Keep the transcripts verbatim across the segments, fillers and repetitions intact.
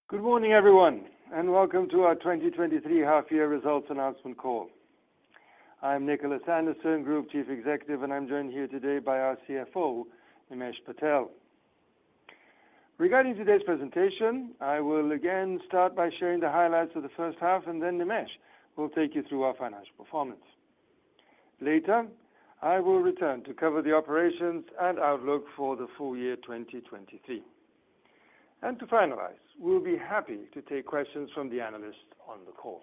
Good morning, everyone, and welcome to our twenty twenty-three half-year results announcement call. I'm Nicholas Anderson, Group Chief Executive, and I'm joined here today by our C F O, Nimesh Patel. Regarding today's presentation, I will again start by sharing the highlights of the first half, and then Nimesh will take you through our financial performance. Later, I will return to cover the operations and outlook for the full year twenty twenty-three. And to finalize, we'll be happy to take questions from the analysts on the call.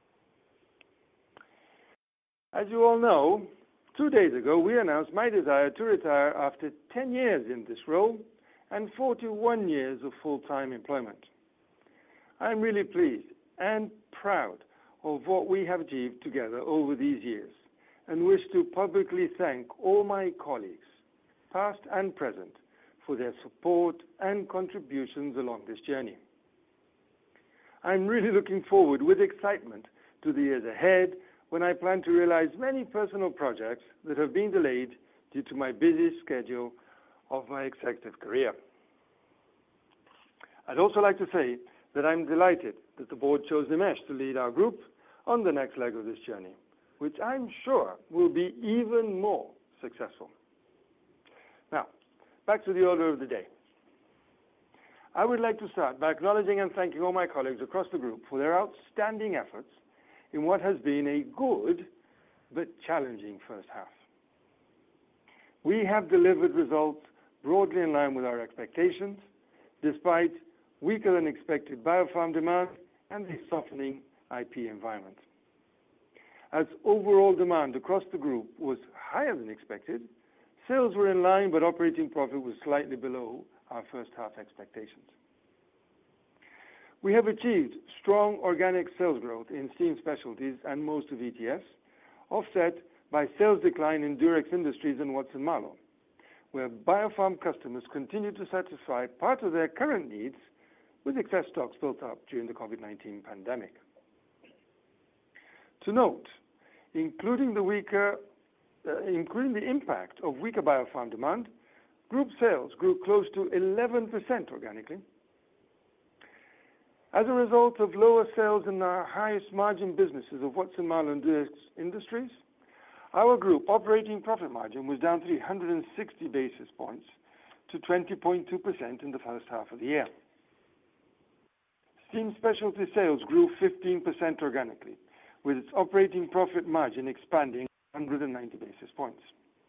As you all know, two days ago we announced my desire to retire after ten years in this role and forty-one years of full-time employment. I'm really pleased and proud of what we have achieved together over these years and wish to publicly thank all my colleagues, past and present, for their support and contributions along this journey. I'm really looking forward with excitement to the years ahead when I plan to realize many personal projects that have been delayed due to my busy schedule of my executive career. I'd also like to say that I'm delighted that the board chose Nimesh to lead our group on the next leg of this journey, which I'm sure will be even more successful. Now, back to the order of the day. I would like to start by acknowledging and thanking all my colleagues across the group for their outstanding efforts in what has been a good but challenging first half. We have delivered results broadly in line with our expectations, despite weaker than expected biopharm demand and the softening I P environment. As overall demand across the group was higher than expected, sales were in line, but operating profit was slightly below our first half expectations. We have achieved strong organic sales growth in Steam Specialties and most of E T S, offset by sales decline in Durex Industries and Watson-Marlow, where biopharm customers continue to satisfy part of their current needs with excess stocks built up during the COVID nineteen pandemic. To note, including the weaker Uh, including the impact of weaker biopharm demand, group sales grew close to eleven percent organically. As a result of lower sales in our highest margin businesses of Watson-Marlow and Durex Industries, our group operating profit margin was down three hundred sixty basis points to twenty point two percent in the first half of the year. Steam Specialty sales grew fifteen percent organically, with its operating profit margin expanding one hundred ninety basis points.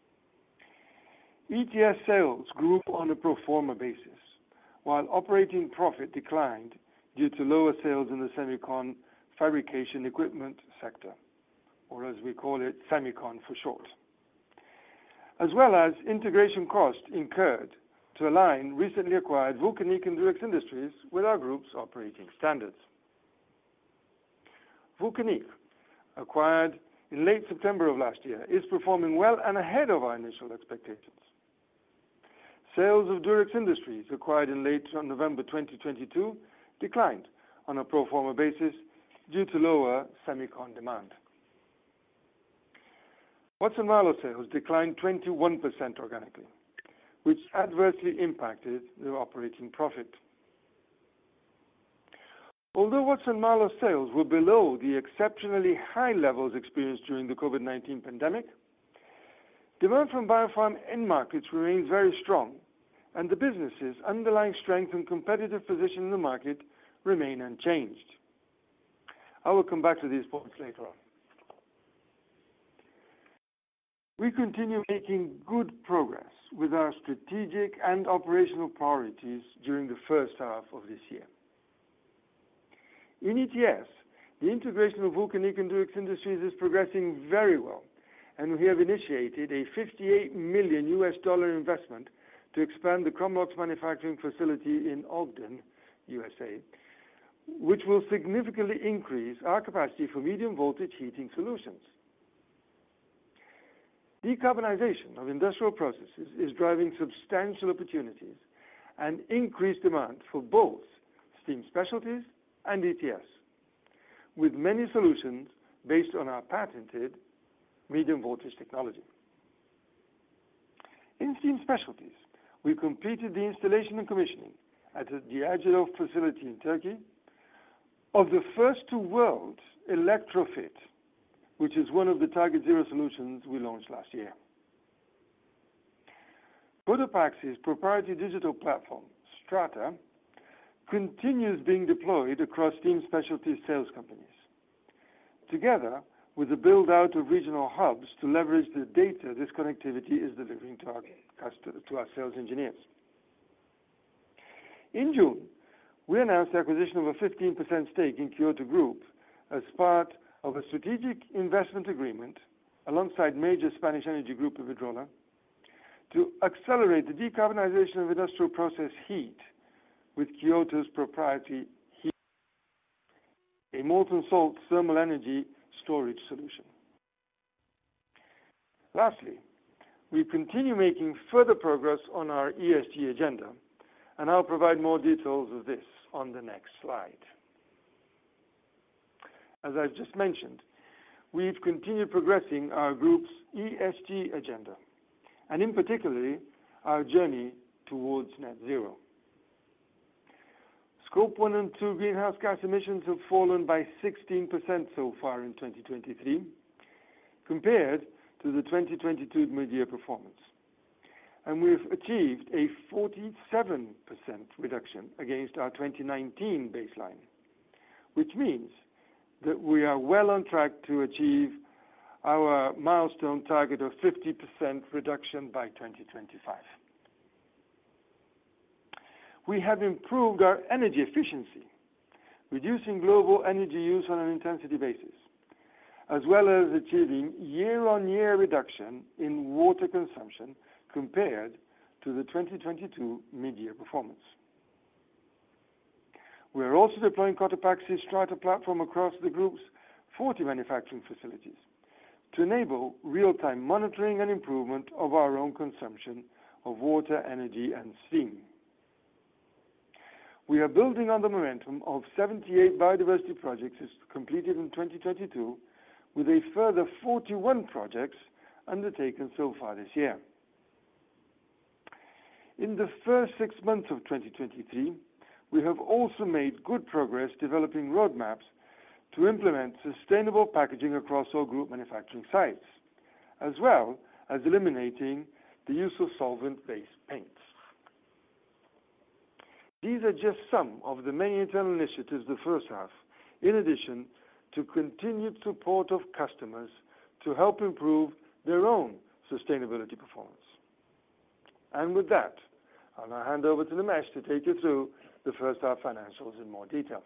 E T S sales grew on a pro forma basis, while operating profit declined due to lower sales in the semicon fabrication equipment sector, or as we call it, semicon for short, as well as integration costs incurred to align recently acquired Vulcanic and Durex Industries with our group's operating standards. Vulcanic, acquired in late September of last year, is performing well and ahead of our initial expectations. Sales of Durex Industries, acquired in late November twenty twenty-two, declined on a pro forma basis due to lower semicon demand. Watson-Marlow sales declined twenty-one percent organically, which adversely impacted their operating profit. Although Watson-Marlow sales were below the exceptionally high levels experienced during the COVID nineteen pandemic, demand from biopharm end markets remains very strong, and the business's underlying strength and competitive position in the market remain unchanged. I will come back to these points later on. We continue making good progress with our strategic and operational priorities during the first half of this year. In E T S, the integration of Vulcanic and Durex Industries is progressing very well, and we have initiated a fifty-eight million U S dollar investment to expand the Chromalox manufacturing facility in Ogden, U S A, which will significantly increase our capacity for medium voltage heating solutions. Decarbonization of industrial processes is driving substantial opportunities and increased demand for both Steam Specialties and E T S, with many solutions based on our patented medium voltage technology. In Steam Specialties, we completed the installation and commissioning at the Agilov facility in Turkey of the first to world Electrofit, which is one of the Target Zero solutions we launched last year. Cotopaxi's proprietary digital platform, Strata, continues being deployed across Steam Specialties sales companies, together with the build-out of regional hubs to leverage the data this connectivity is delivering to our, to our sales engineers. In June, we announced the acquisition of a fifteen percent stake in Kyoto Group as part of a strategic investment agreement alongside major Spanish energy group Iberdrola to accelerate the decarbonization of industrial process heat with Kyoto's proprietary heat, a molten salt thermal energy storage solution. Lastly, we continue making further progress on our E S G agenda, and I'll provide more details of this on the next slide. As I've just mentioned, we've continued progressing our group's E S G agenda, and in particular, our journey towards net zero. Scope one and two greenhouse gas emissions have fallen by sixteen percent so far in twenty twenty-three, compared to the twenty twenty-two mid-year performance. And we've achieved a forty-seven percent reduction against our twenty nineteen baseline, which means that we are well on track to achieve our milestone target of fifty percent reduction by twenty twenty-five. We have improved our energy efficiency, reducing global energy use on an intensity basis, as well as achieving year-on-year reduction in water consumption compared to the twenty twenty-two mid-year performance. We are also deploying Cotopaxi's Strata platform across the group's forty manufacturing facilities to enable real-time monitoring and improvement of our own consumption of water, energy, and steam. We are building on the momentum of seventy-eight biodiversity projects completed in twenty twenty-two, with a further forty-one projects undertaken so far this year. In the first six months of twenty twenty-three, we have also made good progress developing roadmaps to implement sustainable packaging across all group manufacturing sites, as well as eliminating the use of solvent-based paints. These are just some of the many internal initiatives the first half, in addition to continued support of customers to help improve their own sustainability performance. And with that, I'll now hand over to Nimesh to take you through the first half financials in more detail.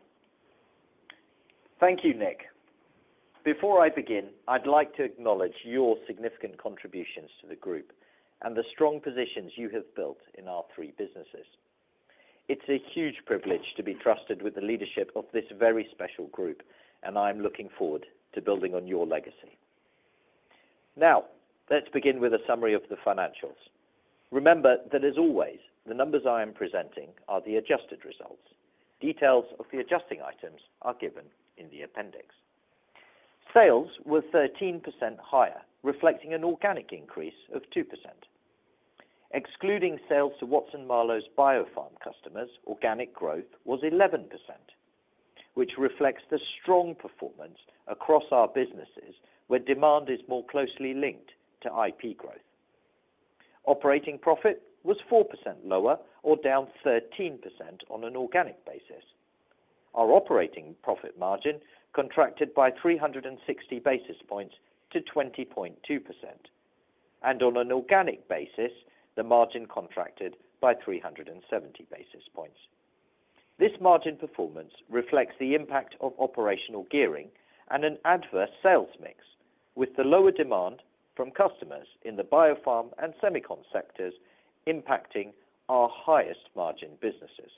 Thank you, Nick. Before I begin, I'd like to acknowledge your significant contributions to the group and the strong positions you have built in our three businesses. It's a huge privilege to be trusted with the leadership of this very special group, and I'm looking forward to building on your legacy. Now, let's begin with a summary of the financials. Remember that, as always, the numbers I am presenting are the adjusted results. Details of the adjusting items are given in the appendix. Sales were thirteen percent higher, reflecting an organic increase of two percent. Excluding sales to Watson-Marlow's Biofarm customers, organic growth was eleven percent, which reflects the strong performance across our businesses where demand is more closely linked to I P growth. Operating profit was four percent lower, or down thirteen percent on an organic basis. Our operating profit margin contracted by three hundred sixty basis points to twenty point two percent, and on an organic basis, the margin contracted by three hundred seventy basis points. This margin performance reflects the impact of operational gearing and an adverse sales mix, with the lower demand from customers in the Biofarm and Semicon sectors impacting our highest margin businesses.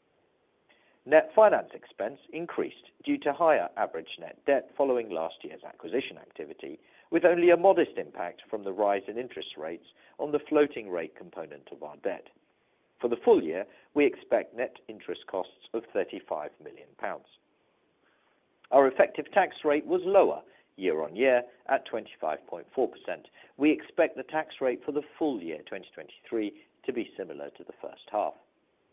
Net finance expense increased due to higher average net debt following last year's acquisition activity, with only a modest impact from the rise in interest rates on the floating rate component of our debt. For the full year, we expect net interest costs of thirty-five million pounds. Our effective tax rate was lower year on year at twenty-five point four percent. We expect the tax rate for the full year twenty twenty-three to be similar to the first half.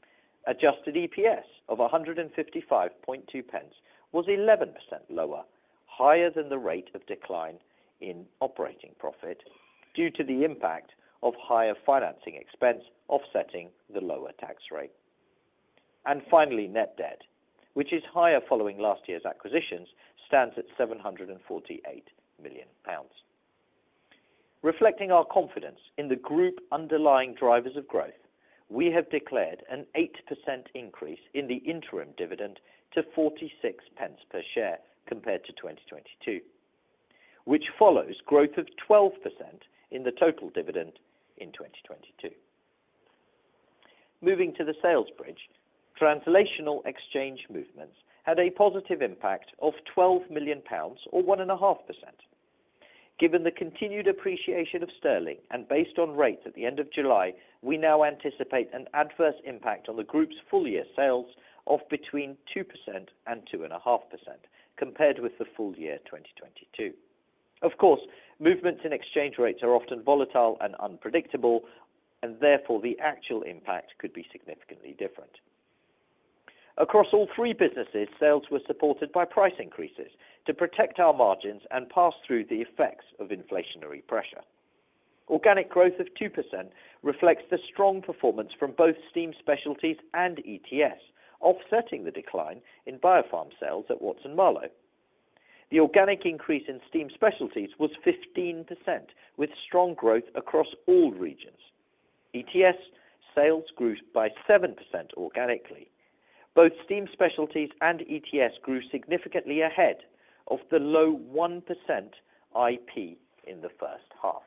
Adjusted E P S of one hundred fifty-five point two pence was eleven percent lower, higher than the rate of decline in operating profit due to the impact of higher financing expense offsetting the lower tax rate. And finally, net debt, which is higher following last year's acquisitions, stands at seven hundred forty-eight million pounds. Reflecting our confidence in the group underlying drivers of growth, we have declared an eight percent increase in the interim dividend to forty-six pence per share compared to twenty twenty-two, which follows growth of twelve percent in the total dividend in twenty twenty-two. Moving to the sales bridge, translational exchange movements had a positive impact of twelve million pounds or one point five percent. Given the continued appreciation of sterling and based on rates at the end of July, we now anticipate an adverse impact on the group's full-year sales of between two percent and two point five percent compared with the full year twenty twenty-two. Of course, movements in exchange rates are often volatile and unpredictable, and therefore the actual impact could be significantly different. Across all three businesses, sales were supported by price increases to protect our margins and pass through the effects of inflationary pressure. Organic growth of two percent reflects the strong performance from both Steam Specialties and E T S, offsetting the decline in Biopharm sales at Watson-Marlow. The organic increase in Steam Specialties was fifteen percent, with strong growth across all regions. E T S sales grew by seven percent organically. Both Steam Specialties and E T S grew significantly ahead of the low one percent I P in the first half.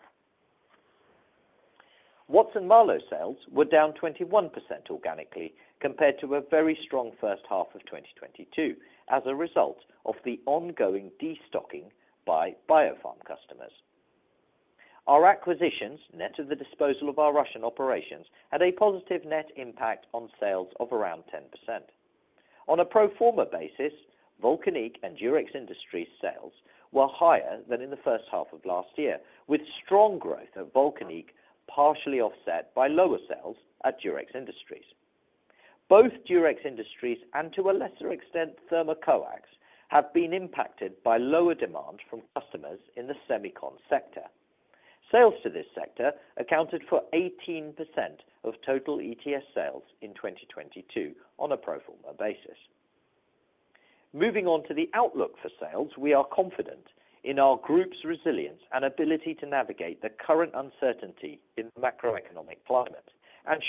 Watson-Marlow sales were down twenty-one percent organically compared to a very strong first half of twenty twenty-two as a result of the ongoing destocking by Biopharm customers. Our acquisitions, net of the disposal of our Russian operations, had a positive net impact on sales of around ten percent. On a pro forma basis, Vulcanic and Durex Industries sales were higher than in the first half of last year, with strong growth at Vulcanic partially offset by lower sales at Durex Industries. Both Durex Industries and to a lesser extent Thermocoax have been impacted by lower demand from customers in the semicon sector. Sales to this sector accounted for eighteen percent of total E T S sales in twenty twenty-two on a pro forma basis. Moving on to the outlook for sales, we are confident in our group's resilience and ability to navigate the current uncertainty in the macroeconomic climate and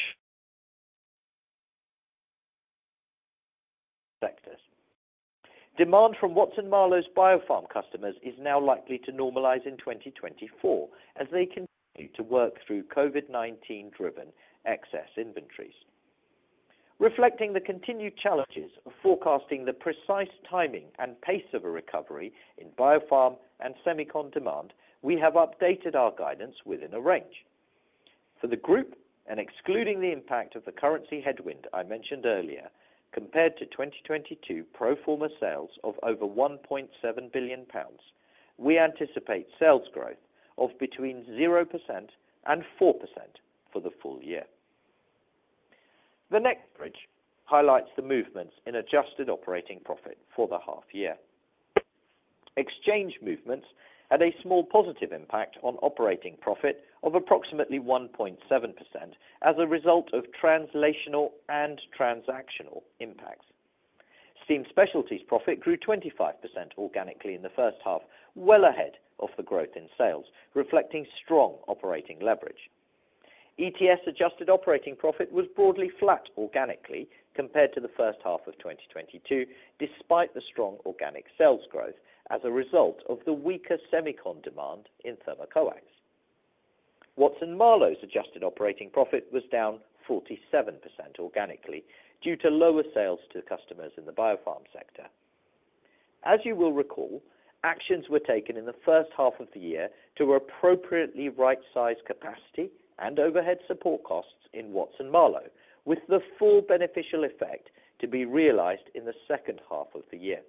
sectors. Demand from Watson-Marlow's Biopharm customers is now likely to normalise in twenty twenty-four as they continue to work through COVID nineteen driven excess inventories. Reflecting the continued challenges of forecasting the precise timing and pace of a recovery in Biopharm and semicon demand, we have updated our guidance within a range. For the group, and excluding the impact of the currency headwind I mentioned earlier, compared to twenty twenty-two pro forma sales of over one point seven billion pounds, we anticipate sales growth of between zero percent and four percent for the full year. The next bridge highlights the movements in adjusted operating profit for the half year. Exchange movements had a small positive impact on operating profit of approximately one point seven percent as a result of translational and transactional impacts. Steam Specialties profit grew twenty-five percent organically in the first half, well ahead of the growth in sales, reflecting strong operating leverage. E T S adjusted operating profit was broadly flat organically compared to the first half of twenty twenty-two, despite the strong organic sales growth as a result of the weaker semicon demand in Thermocoax. Watson-Marlow's adjusted operating profit was down forty-seven percent organically due to lower sales to customers in the Biopharm sector. As you will recall, actions were taken in the first half of the year to appropriately right-size capacity and overhead support costs in Watson-Marlow, with the full beneficial effect to be realised in the second half of the year.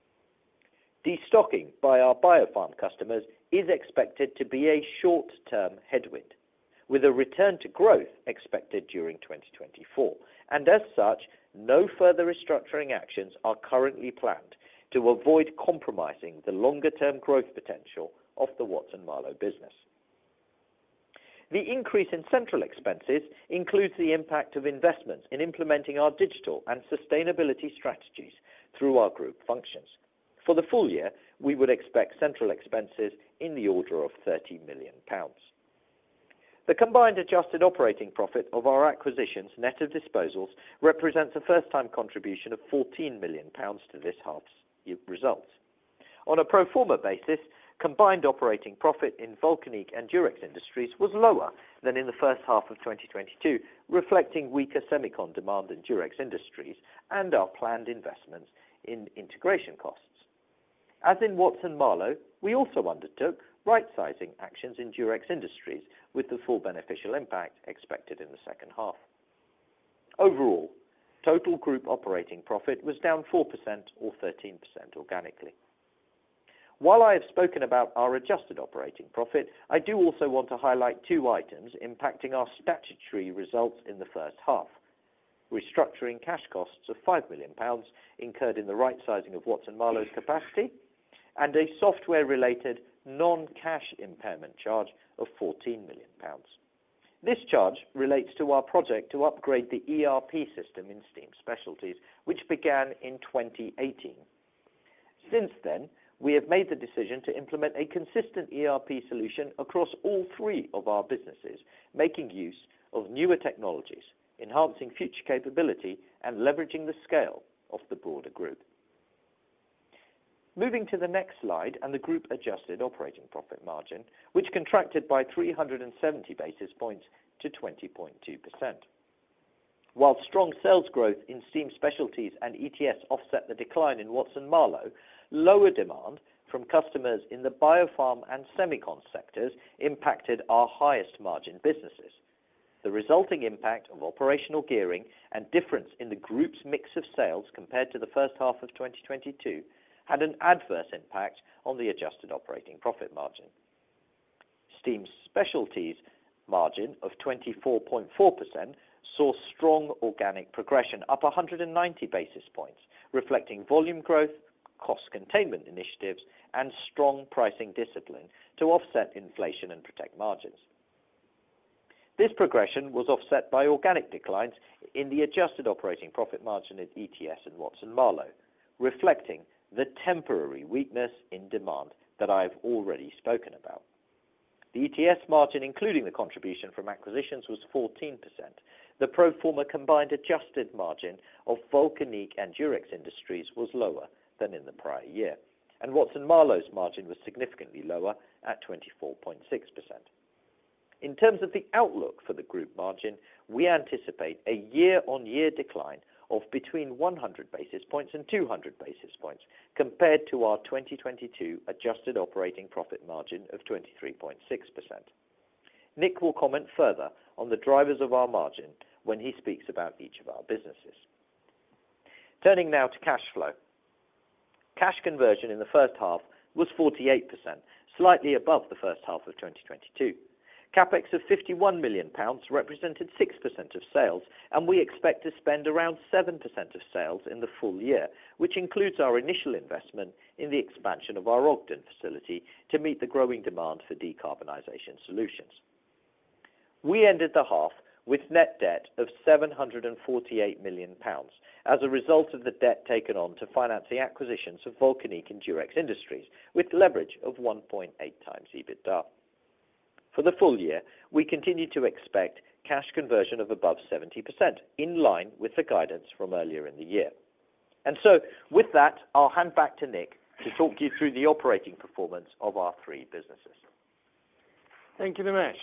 Destocking by our Biopharm customers is expected to be a short-term headwind, with a return to growth expected during twenty twenty-four, and as such, no further restructuring actions are currently planned to avoid compromising the longer-term growth potential of the Watson-Marlow business. The increase in central expenses includes the impact of investments in implementing our digital and sustainability strategies through our group functions. For the full year, we would expect central expenses in the order of thirty million pounds. The combined adjusted operating profit of our acquisitions net of disposals represents a first-time contribution of fourteen million pounds to this half's results. On a pro forma basis, combined operating profit in Vulcanic and Durex Industries was lower than in the first half of twenty twenty-two, reflecting weaker semicon demand in Durex Industries and our planned investments in integration costs. As in Watson-Marlow, we also undertook right-sizing actions in Durex Industries, with the full beneficial impact expected in the second half. Overall, total group operating profit was down four percent or thirteen percent organically. While I have spoken about our adjusted operating profit, I do also want to highlight two items impacting our statutory results in the first half. Restructuring cash costs of five million pounds incurred in the right-sizing of Watson-Marlow's capacity, and a software-related non-cash impairment charge of fourteen million pounds. This charge relates to our project to upgrade the E R P system in Steam Specialties, which began in twenty eighteen. Since then, we have made the decision to implement a consistent E R P solution across all three of our businesses, making use of newer technologies, enhancing future capability, and leveraging the scale of the broader group. Moving to the next slide and the group adjusted operating profit margin, which contracted by three hundred seventy basis points to twenty point two percent. While strong sales growth in Steam Specialties and E T S offset the decline in Watson-Marlow, lower demand from customers in the biopharm and semicon sectors impacted our highest margin businesses. The resulting impact of operational gearing and difference in the group's mix of sales compared to the first half of twenty twenty-two had an adverse impact on the adjusted operating profit margin. Steam Specialties margin of twenty-four point four percent saw strong organic progression, up one hundred ninety basis points, reflecting volume growth, cost containment initiatives, and strong pricing discipline to offset inflation and protect margins. This progression was offset by organic declines in the adjusted operating profit margin at E T S and Watson-Marlow, reflecting the temporary weakness in demand that I have already spoken about. The E T S margin, including the contribution from acquisitions, was fourteen percent. The pro forma combined adjusted margin of Vulcanic and Durex Industries was lower than in the prior year, and Watson-Marlow's margin was significantly lower at twenty-four point six percent. In terms of the outlook for the group margin, we anticipate a year-on-year decline of between one hundred basis points and two hundred basis points compared to our twenty twenty-two adjusted operating profit margin of twenty-three point six percent. Nick will comment further on the drivers of our margin when he speaks about each of our businesses. Turning now to cash flow. Cash conversion in the first half was forty-eight percent, slightly above the first half of twenty twenty-two. CapEx of fifty-one million pounds represented six percent of sales, and we expect to spend around seven percent of sales in the full year, which includes our initial investment in the expansion of our Ogden facility to meet the growing demand for decarbonisation solutions. We ended the half with net debt of seven hundred forty-eight million pounds as a result of the debt taken on to finance the acquisitions of Vulcanic and Durex Industries, with leverage of one point eight times EBITDA. For the full year, we continue to expect cash conversion of above seventy percent, in line with the guidance from earlier in the year. And so, with that, I'll hand back to Nick to talk you through the operating performance of our three businesses. Thank you, Nimesh.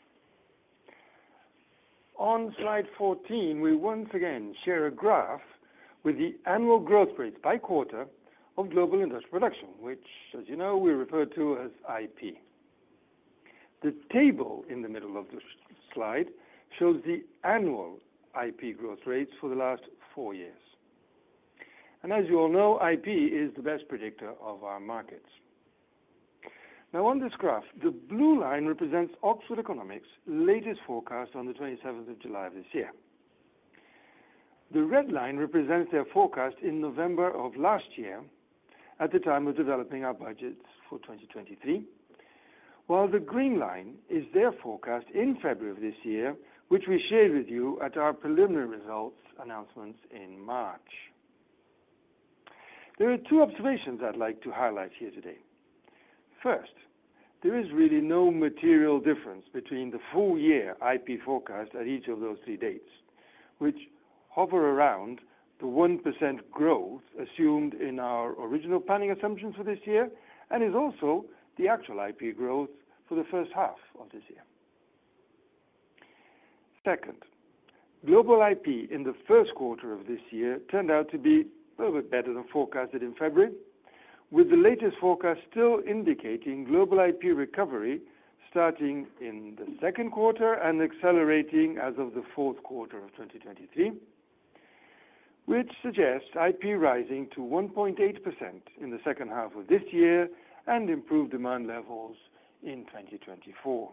On slide fourteen, we once again share a graph with the annual growth rates by quarter of global industrial production, which, as you know, we refer to as I P. The table in the middle of the slide shows the annual I P growth rates for the last four years. And as you all know, I P is the best predictor of our markets. Now on this graph, the blue line represents Oxford Economics' latest forecast on the twenty-seventh of July of this year. The red line represents their forecast in November of last year, at the time of developing our budgets for twenty twenty-three, while the green line is their forecast in February of this year, which we shared with you at our preliminary results announcements in March. There are two observations I'd like to highlight here today. First, there is really no material difference between the full year I P forecast at each of those three dates, which hover around the one percent growth assumed in our original planning assumptions for this year, and is also the actual I P growth for the first half of this year. Second, global I P in the first quarter of this year turned out to be a little bit better than forecasted in February, with the latest forecast still indicating global I P recovery starting in the second quarter and accelerating as of the fourth quarter of twenty twenty-three, which suggests I P rising to one point eight percent in the second half of this year and improved demand levels in twenty twenty-four.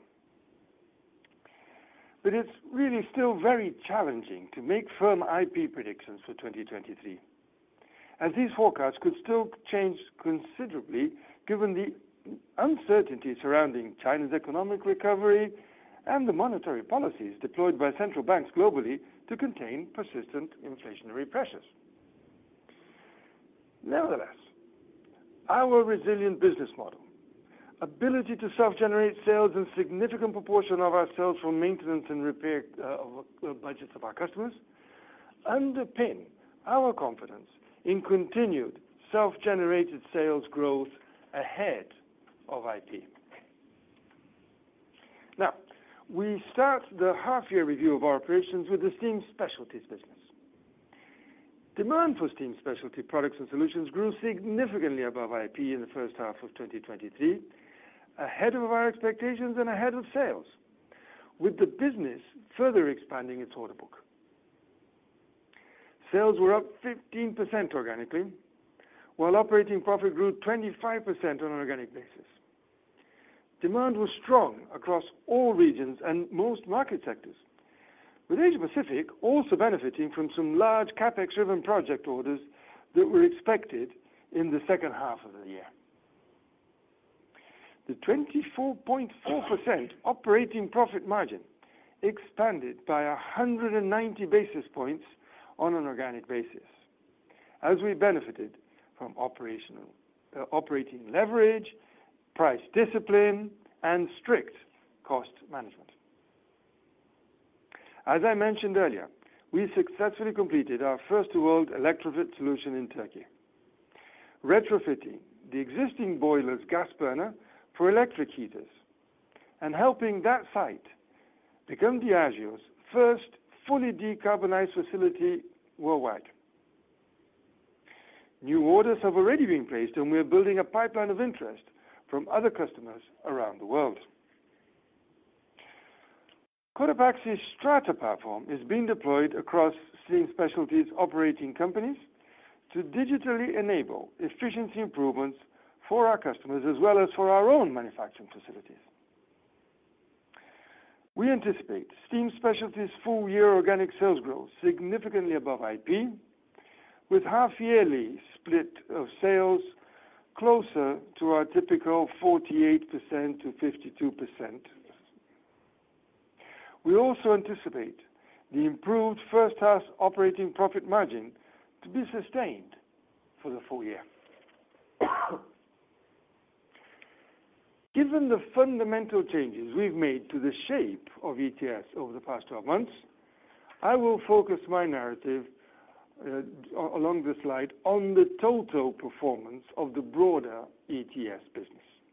But it's really still very challenging to make firm I P predictions for twenty twenty-three, as these forecasts could still change considerably given the uncertainty surrounding China's economic recovery and the monetary policies deployed by central banks globally to contain persistent inflationary pressures. Nevertheless, our resilient business model, ability to self-generate sales and significant proportion of our sales from maintenance and repair uh, of uh, budgets of our customers, underpin our confidence in continued self-generated sales growth ahead of I P. Now, we start the half-year review of our operations with the Steam Specialties business. Demand for Steam Specialty products and solutions grew significantly above I P in the first half of twenty twenty-three, ahead of our expectations and ahead of sales, with the business further expanding its order book. Sales were up fifteen percent organically, while operating profit grew twenty-five percent on an organic basis. Demand was strong across all regions and most market sectors, with Asia Pacific also benefiting from some large CapEx-driven project orders that were expected in the second half of the year. The twenty-four point four percent operating profit margin expanded by one hundred ninety basis points on an organic basis, as we benefited from operational, uh, operating leverage, price discipline, and strict cost management. As I mentioned earlier, we successfully completed our first-to-world electrofit solution in Turkey, retrofitting the existing boiler's gas burner for electric heaters, and helping that site become Diageo's first fully decarbonized facility worldwide. New orders have already been placed, and we're building a pipeline of interest from other customers around the world. Cotopaxi's Strata platform is being deployed across Steam Specialties operating companies to digitally enable efficiency improvements for our customers as well as for our own manufacturing facilities. We anticipate Steam Specialties' full-year organic sales growth significantly above I P, with half-yearly split of sales closer to our typical forty-eight percent to fifty-two percent. We also anticipate the improved first-half operating profit margin to be sustained for the full year. Given the fundamental changes we've made to the shape of E T S over the past twelve months, I will focus my narrative uh, along the slide on the total performance of the broader E T S business.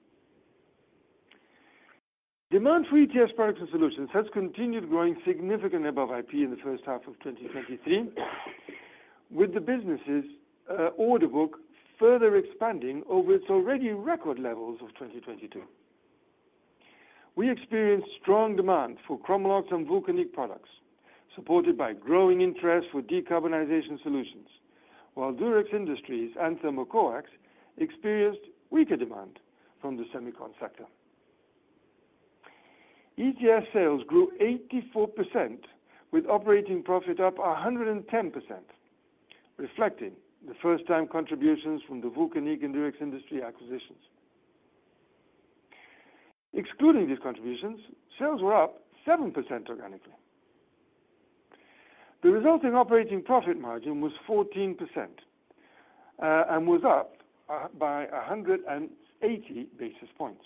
Demand for E T S products and solutions has continued growing significantly above I P in the first half of twenty twenty-three, with the business's uh, order book further expanding over its already record levels of twenty twenty-two. We experienced strong demand for Chromalox and Vulcanic products, supported by growing interest for decarbonization solutions, while Durex Industries and Thermocoax experienced weaker demand from the semicon sector. E T S sales grew eighty-four percent with operating profit up one hundred ten percent, reflecting the first-time contributions from the Vulcanic and Durex Industries acquisitions. Excluding these contributions, sales were up seven percent organically. The resulting operating profit margin was fourteen percent uh, and was up uh, by one hundred eighty basis points.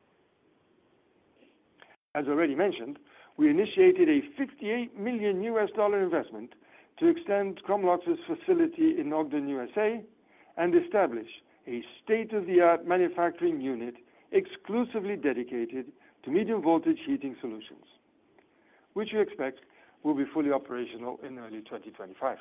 As already mentioned, we initiated a fifty-eight million U S dollar investment to extend Chromalox's facility in Ogden, U S A, and establish a state-of-the-art manufacturing unit exclusively dedicated to medium voltage heating solutions, which we expect will be fully operational in early twenty twenty-five.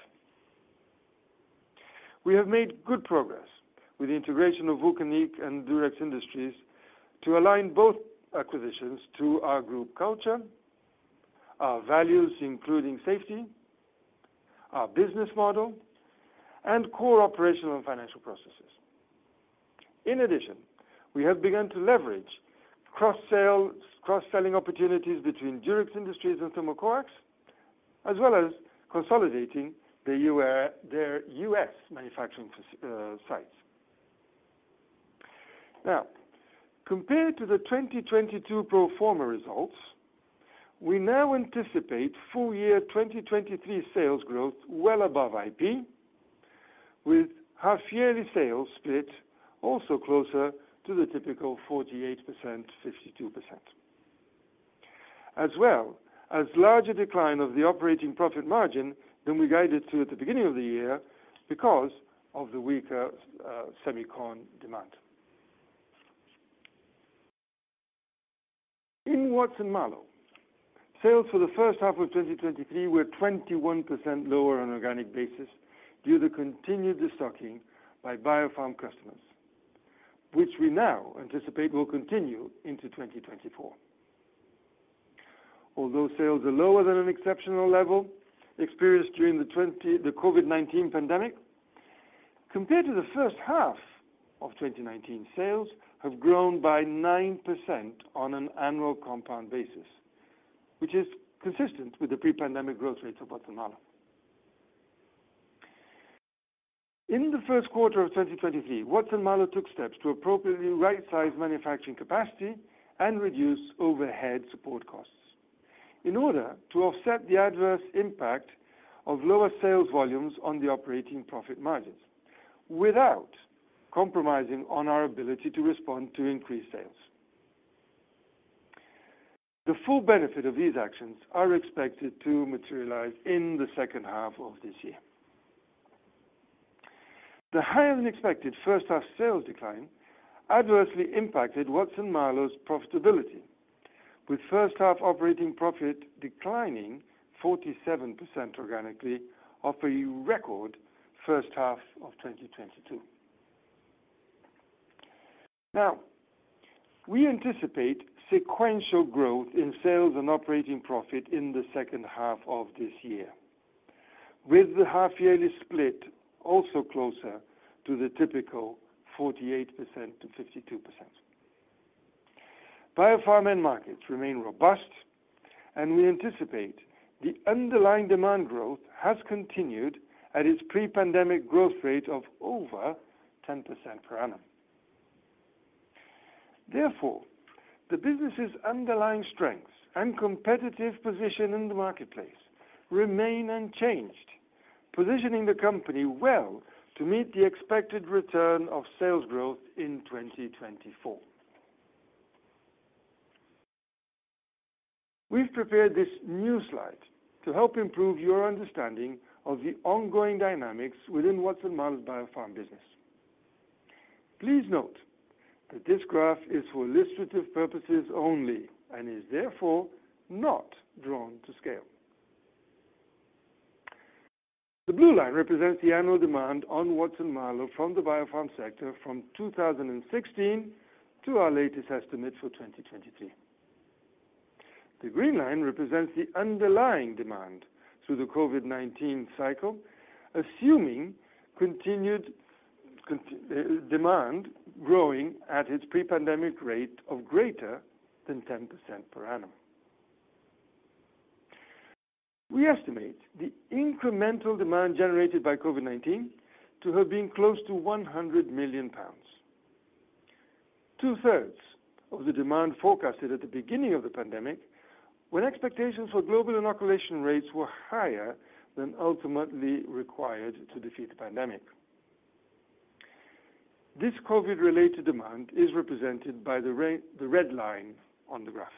We have made good progress with the integration of Vulcanic and Durex Industries to align both acquisitions to our group culture, our values including safety, our business model, and core operational and financial processes. In addition, we have begun to leverage cross-sale, cross-selling opportunities between Durex Industries and Thermocoax, as well as consolidating their U S manufacturing uh, sites. Now, compared to the twenty twenty-two pro forma results, we now anticipate full year twenty twenty-three sales growth well above I P, with half-yearly sales split also closer to the typical forty-eight percent, fifty-two percent. As well as larger decline of the operating profit margin than we guided to at the beginning of the year because of the weaker uh, semicon demand. In Watson-Marlow, sales for the first half of twenty twenty-three were twenty-one percent lower on an organic basis due to continued destocking by biopharm customers, which we now anticipate will continue into twenty twenty-four. Although sales are lower than an exceptional level experienced during the, the COVID nineteen pandemic, compared to the first half of twenty nineteen, sales have grown by nine percent on an annual compound basis, which is consistent with the pre-pandemic growth rates of Watson-Marlow. In the first quarter of twenty twenty-three, Watson-Marlow took steps to appropriately right-size manufacturing capacity and reduce overhead support costs in order to offset the adverse impact of lower sales volumes on the operating profit margins, without compromising on our ability to respond to increased sales. The full benefit of these actions are expected to materialize in the second half of this year. The higher-than-expected first-half sales decline adversely impacted Watson-Marlow's profitability, with first-half operating profit declining forty-seven percent organically off a record first half of twenty twenty-two. Now, we anticipate sequential growth in sales and operating profit in the second half of this year, with the half-yearly split also closer to the typical forty-eight percent to fifty-two percent. Biopharm end markets remain robust, and we anticipate the underlying demand growth has continued at its pre-pandemic growth rate of over ten percent per annum. Therefore, the business's underlying strengths and competitive position in the marketplace remain unchanged, positioning the company well to meet the expected return of sales growth in twenty twenty-four. We've prepared this new slide to help improve your understanding of the ongoing dynamics within Watson-Marlow's biopharm business. Please note that this graph is for illustrative purposes only and is therefore not drawn to scale. The blue line represents the annual demand on Watson-Marlow from the biopharm sector from two thousand sixteen to our latest estimate for twenty twenty-three. The green line represents the underlying demand through the COVID nineteen cycle, assuming continued demand growing at its pre-pandemic rate of greater than ten percent per annum. We estimate the incremental demand generated by COVID nineteen to have been close to one hundred million pounds. Two-thirds of the demand forecasted at the beginning of the pandemic, when expectations for global inoculation rates were higher than ultimately required to defeat the pandemic. This COVID-related demand is represented by the, re the red line on the graph.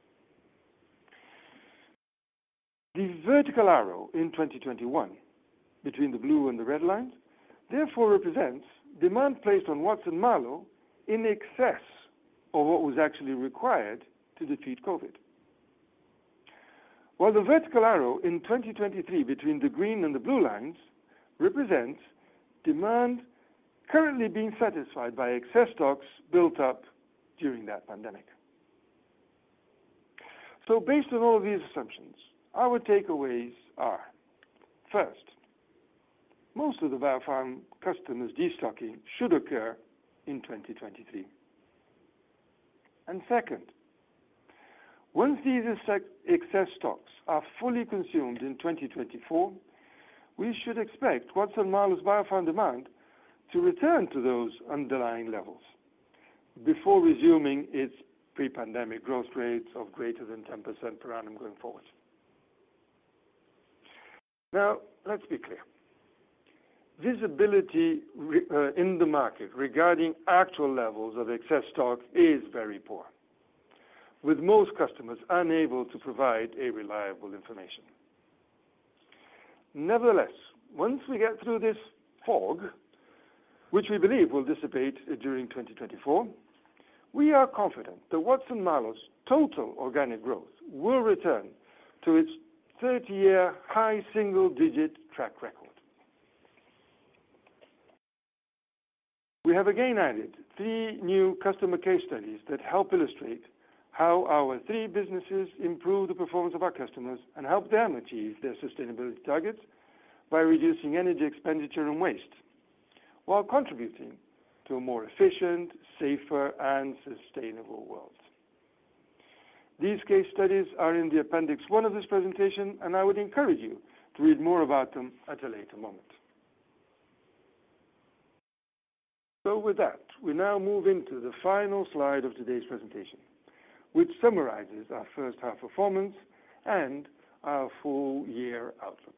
The vertical arrow in twenty twenty-one, between the blue and the red lines, therefore represents demand placed on Watson-Marlow in excess of what was actually required to defeat COVID. While the vertical arrow in twenty twenty-three between the green and the blue lines represents demand currently being satisfied by excess stocks built up during that pandemic. So based on all of these assumptions, our takeaways are, first, most of the biopharm customers' destocking should occur in twenty twenty-three. And second, once these excess stocks are fully consumed in twenty twenty-four, we should expect Watson-Marlow's biopharm demand to return to those underlying levels before resuming its pre-pandemic growth rates of greater than ten percent per annum going forward. Now, let's be clear. Visibility uh, in the market regarding actual levels of excess stock is very poor, with most customers unable to provide a reliable information. Nevertheless, once we get through this fog, which we believe will dissipate during twenty twenty-four, we are confident that Watson-Marlow's total organic growth will return to its thirty-year high single-digit track record. We have again added three new customer case studies that help illustrate how our three businesses improve the performance of our customers and help them achieve their sustainability targets by reducing energy expenditure and waste, while contributing to a more efficient, safer, and sustainable world. These case studies are in the appendix one of this presentation, and I would encourage you to read more about them at a later moment. So with that, we now move into the final slide of today's presentation, which summarizes our first half performance and our full year outlook.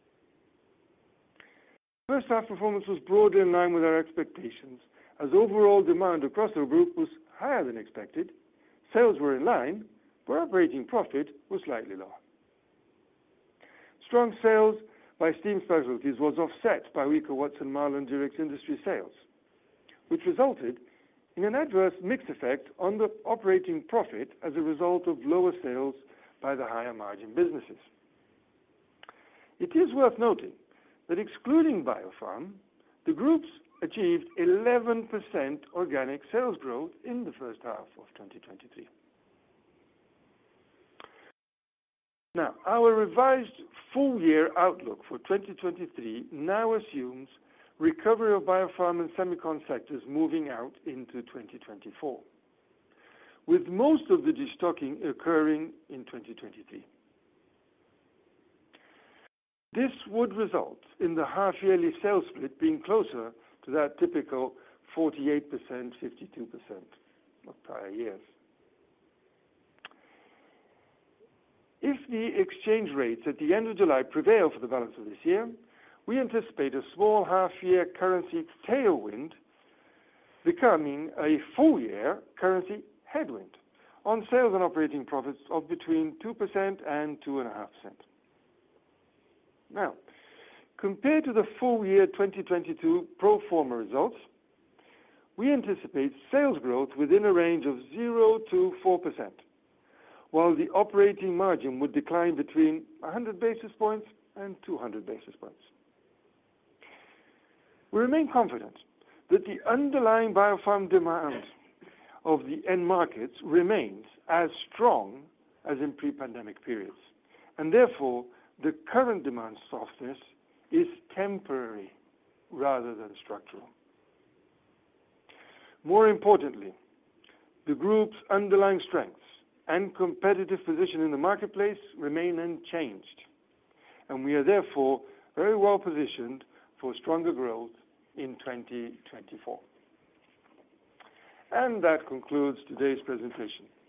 First half performance was broadly in line with our expectations, as overall demand across the group was higher than expected, sales were in line, but operating profit was slightly lower. Strong sales by Steam Specialties was offset by weaker Watson-Marlow and Durex Industries sales, which resulted in an adverse mix effect on the operating profit as a result of lower sales by the higher margin businesses. It is worth noting that excluding Biopharm, the groups achieved eleven percent organic sales growth in the first half of twenty twenty-three. Now, our revised full-year outlook for twenty twenty-three now assumes recovery of biopharm and semicon sectors moving out into twenty twenty-four, with most of the destocking occurring in twenty twenty-three. This would result in the half-yearly sales split being closer to that typical forty-eight percent, fifty-two percent of prior years. If the exchange rates at the end of July prevail for the balance of this year, we anticipate a small half-year currency tailwind becoming a full-year currency headwind on sales and operating profits of between two percent and two point five percent. Now, compared to the full-year twenty twenty-two pro forma results, we anticipate sales growth within a range of zero to four percent, while the operating margin would decline between one hundred basis points and two hundred basis points. We remain confident that the underlying biopharm demand of the end markets remains as strong as in pre-pandemic periods, and therefore the current demand softness is temporary rather than structural. More importantly, the group's underlying strengths and competitive position in the marketplace remain unchanged, and we are therefore very well positioned for stronger growth in twenty twenty-four. And that concludes today's presentation.